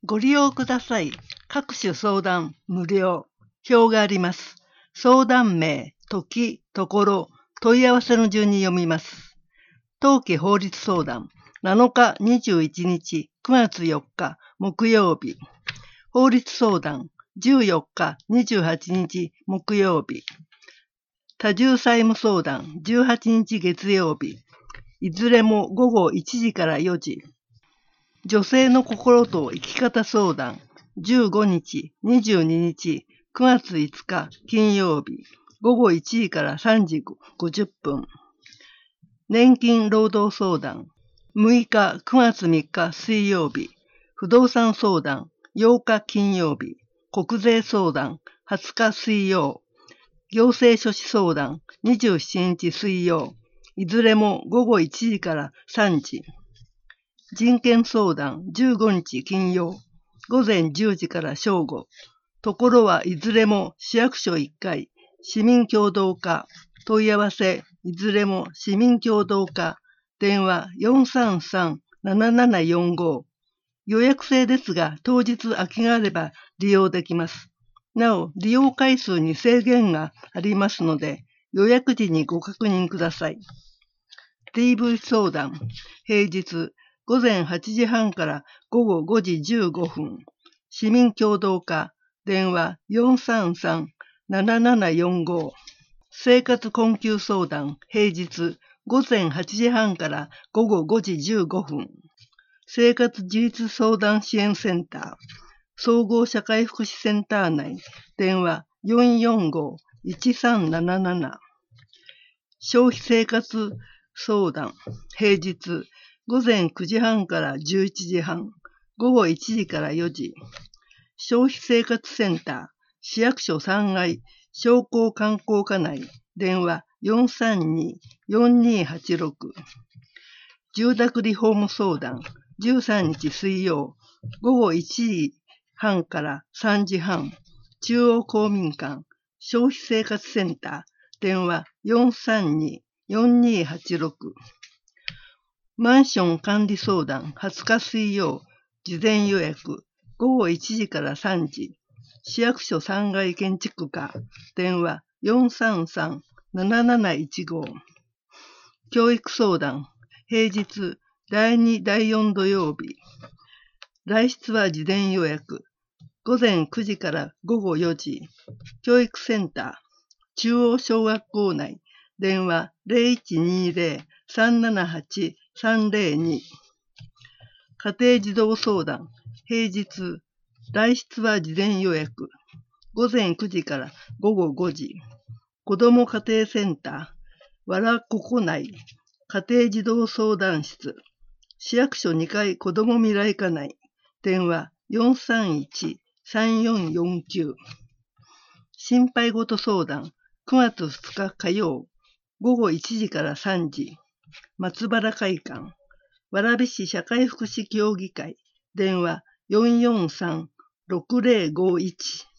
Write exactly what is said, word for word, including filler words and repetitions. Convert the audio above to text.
ご利用ください。各種相談無料。表があります。相談名、時、ところ、問い合わせの順に読みます。冬季法律相談、なのかにじゅういちにち、くがつよっか、木曜日。法律相談、じゅうよっか、にじゅうはちにち、木曜日。多重債務相談、じゅうはちにち月曜日。いずれもごごいちじからよじ。女性の心と生き方相談、じゅうごにち、にじゅうににち、くがついつか金曜日、ごごいちじからさんじごじゅっぷん。年金労働相談、むいかくがつみっか水曜日、不動産相談、ようか金曜日、国税相談、はつか水曜、行政書士相談、にじゅうしちにち水曜、いずれもごごいちじからさんじ。人権相談、じゅうごにち金曜、ごぜんじゅうじから正午。ところはいずれも市役所いっかい、市民協働課、問い合わせ、いずれも市民協働課、電話 よんさんさんななななよんご。予約制ですが、当日空きがあれば利用できます。なお、利用回数に制限がありますので、予約時にご確認ください。ティーブイ 相談、平日、ごぜんはちじはんからごごごじじゅうごふん。市民協働課、電話 よんさんさんななななよんご。生活困窮相談、平日、ごぜんはちじはんからごごごじじゅうごふん。生活自立相談支援センター、総合社会福祉センター内、電話 よんよんごいちさんなななな。消費生活相談、平日、ごぜんくじはんからじゅういちじはん、ごごいちじからよじ。消費生活センター、市役所さんがい、商工観光課内、電話 よんさんによんにはちろく。住宅リフォーム相談、じゅうさんにち水曜、ごごいちじはんからさんじはん、中央公民館、消費生活センター、電話 よんさんによんにはちろく。マンション管理相談、はつか水曜、事前予約、ごごいちじからさんじ。市役所さんがい建築課、電話 よんさんさんなななないちご。教育相談、平日、だいにだいよん土曜日。来室は事前予約、ごぜんくじからごごよじ。教育センター、中央小学校内、電話 ゼロいちにゼロ さんななはち さんゼロに。家庭児童相談、平日、来室は事前予約、ごぜんくじからごごごじ。子ども家庭センター、わらここ内、家庭児童相談室、市役所にかい子ども未来課内、電話 よんさんいちさんよんよんきゅう。心配事相談、くがつふつか火曜、ごごいちじからさんじ。松原会館、蕨市社会福祉協議会、電話 よんよんさんろくゼロごいち。